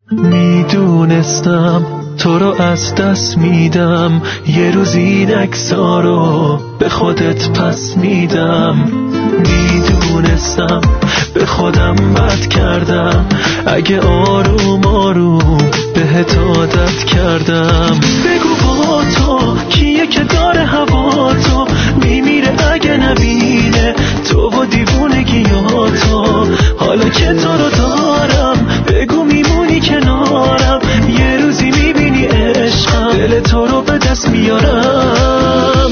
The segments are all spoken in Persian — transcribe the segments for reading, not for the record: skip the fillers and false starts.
میدونستم تو رو از دست میدم، یه روز این عکس‌ها رو به خودت پس میدم. میدونستم به خودم بد کردم، اگه آروم آروم بهت عادت کردم. بگو با تو کیه که داره هوا تو، میمیره اگه نبینه تو و دیوونگیاتو. حالا که تو رو دارم بگو میمونی کنارم، یه روزی میبینی عشقم دل تو رو به دست میارم.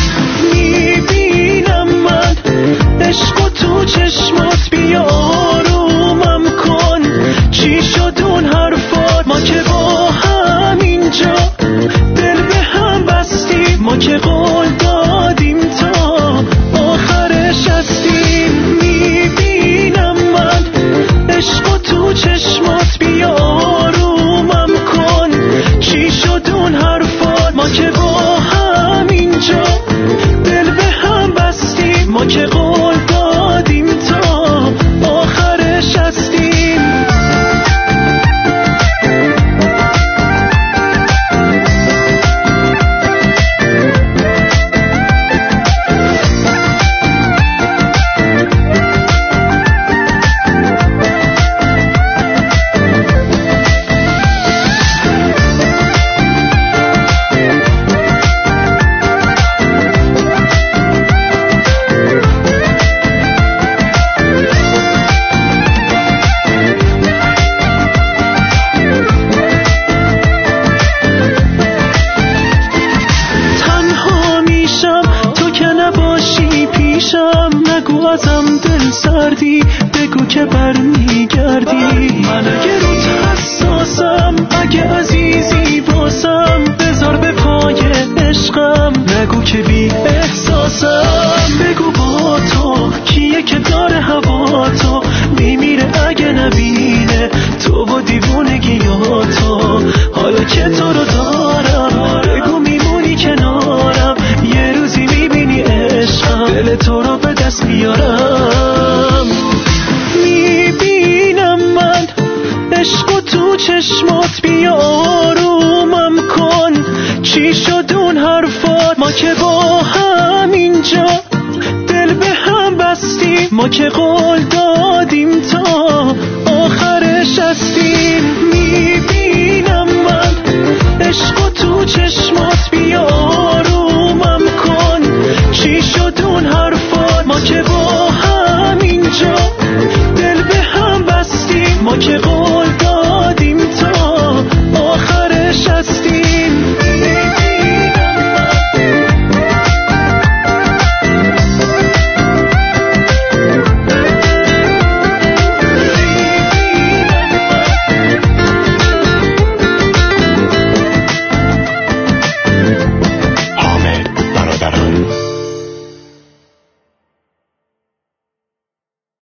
میبینم من عشق و تو چشمات، بیا آرومم کن. چی شد اون حرفات؟ ما که با هم اینجا دل به هم بستیم، ما که قول دادیم تا آخرش هستیم. میبینم من عشق و تو چشمات، بیا آرومم کن. چی شد اون حرفات؟ ما که با هم اینجا دل به هم بستیم، ما که قول دادیم تا آخرش هستیم. نگو ازم دل سردی، بگو که برمیگردی. من اگه روت حساسم، اگه عزیزی واسم، بذار به پای عشقم. نگو که بی احساسم، بگو با تو کیه که داره هوا تو، میمیره اگه نبینه تو و دیوونگیاتو. حالا که تو رو دارم بگو میمونی کنارم، یه روزی میبینی عشقم دل تو رو به دست میارم. میبینم من عشق و تو چشمات، بیا آرومم کن. چی شد اون حرفات؟ ما که با هم اینجا دل به هم بستیم، ما که قول دادیم